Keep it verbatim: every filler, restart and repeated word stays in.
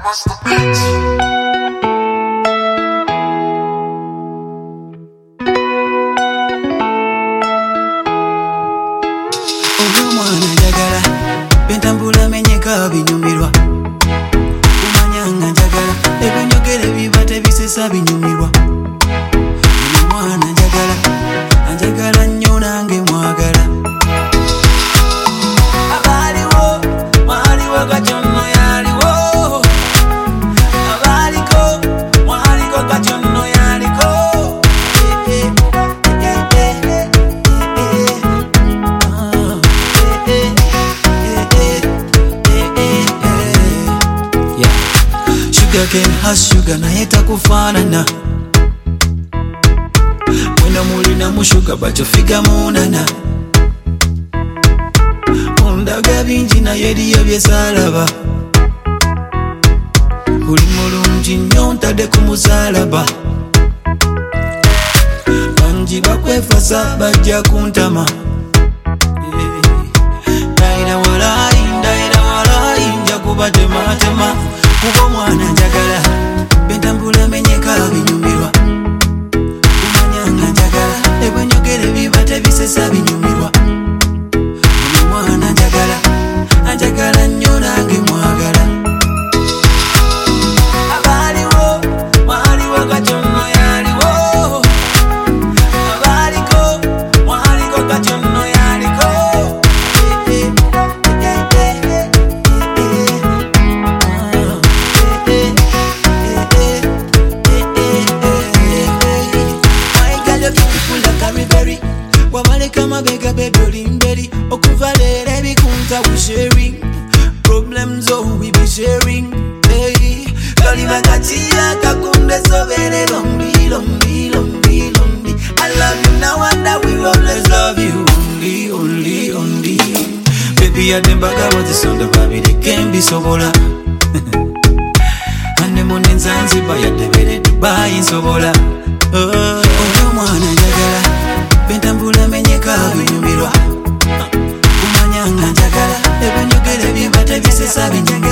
bust the beats. Pentambula menyeka binyumirwa kumanyanga njagala ebinyogere bibate bisesa binyumirwa mwana njagala njagala nnyo nange mwagala abaliwo mwaliwo katono yaliwo abaliko mwaliko katono yaliko Sugar cane has sugar na yeta kufanana Mwena mulina mushuga bacho figa munana Ondaga binji na yedi ya byesalaba Uli mulungi nnyo ntadde ku musalaba Banji bakwefasa bajja kuntama Ndaira walai, ndaira walai, nja kubatematema Kuko mwana njagala Pentambula menyeka binyumirwa kumanyanga njagala ebinyogere bibate bisesa binyumirwa mwana njagala njagala nnyo nange mwagala abaliwo mwaliwo katono yaliwo abaliko mwaliko katono yaliko Wamaleka mabega bedoli mberi okuvalera ebikunta we sharing problems oh we be sharing hey kali makachia kakunde sobere lombi lombi lombi lombi I love you now and I will always love you only only only baby I dembaga what the sound of baby they can be sobola ane mone Zanzibar ya debere Dubai sobola oh mwana njagala Pentambula menyeka binyumirwa kumanyanga njagala ebinyogere bibate bisesa binyumirwa